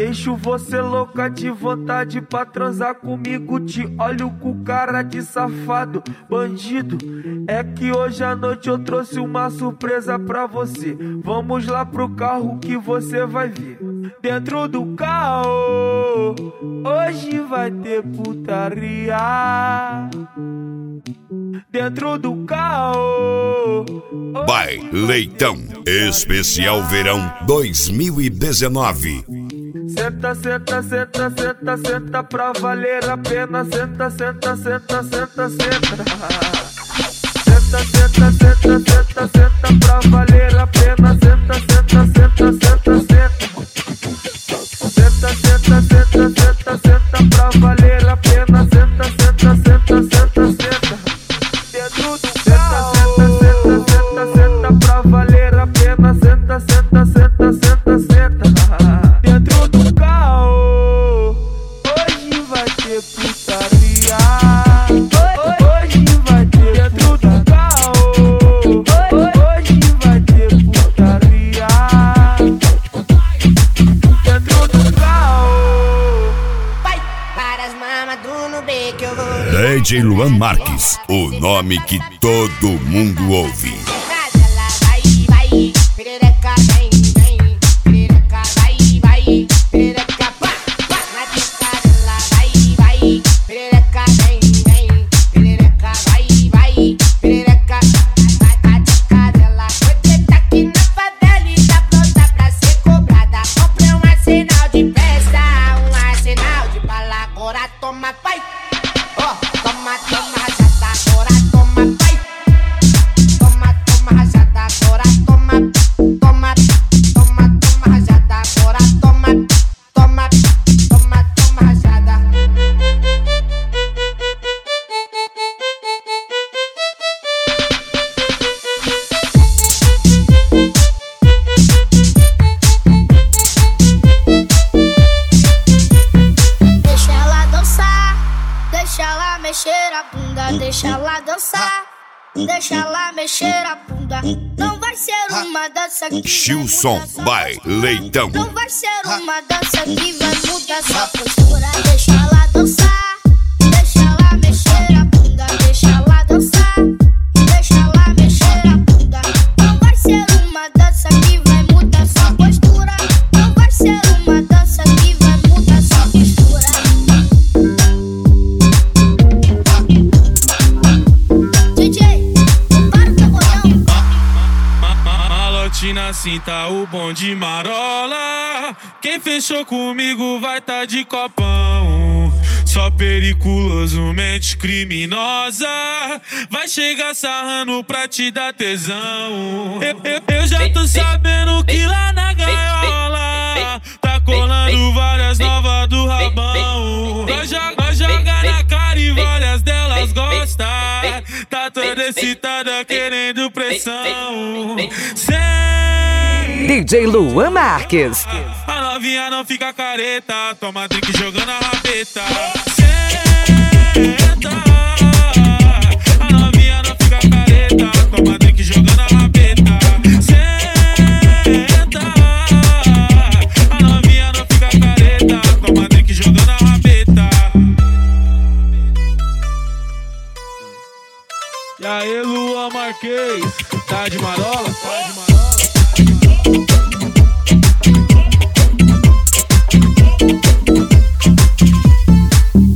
deixo você louca de vontade pra transar comigo. Te olho com cara de safado, bandido. É que hoje à noite eu trouxe uma surpresa pra você. Vamos lá pro carro que você vai ver. Dentro do carro, hoje vai ter putaria. Dentro do carro. Vai Leitão, especial verão 2019. Senta, senta, senta, senta, senta pra valer a pena. Senta, senta, senta, senta, senta. Senta, senta, senta, senta, senta pra valer a pena. Senta, senta, senta, senta, senta. Senta, senta, senta, senta, senta pra valer a pena. Senta, senta, senta, senta, senta. Dentro do carro. Senta, senta, senta, senta pra valer a pena. Senta, senta, senta, senta, senta. Dentro do carro, hoje vai ter putaria. Hoje vai ter dentro do carro. Hoje vai ter putaria. Dentro do carro. Vai para as mamas do Nubê que eu vou. DJ Luan Marques, o nome que todo mundo ouve. Ela vai, vai, perereca, vem, vem. Perereca, vai, vai. Perereca, pá, pá. Na pista dela, vai, vai. Perereca, vem, vem. Perereca, vai, vai. Perereca, vai, a dica dela. Você tá aqui na favela e tá pronta pra ser cobrada. Comprei um arsenal de festa, um arsenal de bala. Agora toma, pai. Ó, toma, toma, rajada. Agora toma, pai. Toma, toma, rajada. Agora toma, toma, toma, toma, rajada. Agora toma, toma, toma, toma, rajada. Deixa ela dançar, deixa ela mexer a bunda, deixa ela dançar, deixa ela mexer a bunda. Não vai ser uma dança que Gilson vai Leitão. Não vai ser uma dança que vai mudar sua postura. Deixa ela dançar, deixa ela mexer a bunda, deixa ela dançar, deixa ela mexer a bunda. Não vai ser uma dança que vai mudar sua postura. Não vai ser uma dança que vai mudar sua postura. DJ, para o tabuão. Malote na cinta, o bom de marola. Quem fechou comigo vai tá de copão. Só periculoso, mente criminosa. Vai chegar sarrando pra te dar tesão. Eu já tô sabendo que lá na gaiola tá colando várias novas do rabão. Nós joga na cara e várias delas gostam. Tá toda excitada querendo pressão. DJ Luan Marques. A novinha não fica careta, toma drink jogando a rabeta. Senta. A novinha não fica careta, toma drink jogando a rabeta. Senta. A novinha não fica careta, toma drink jogando a rabeta. E aí, Luan Marques, tá de marola? Tá de marola.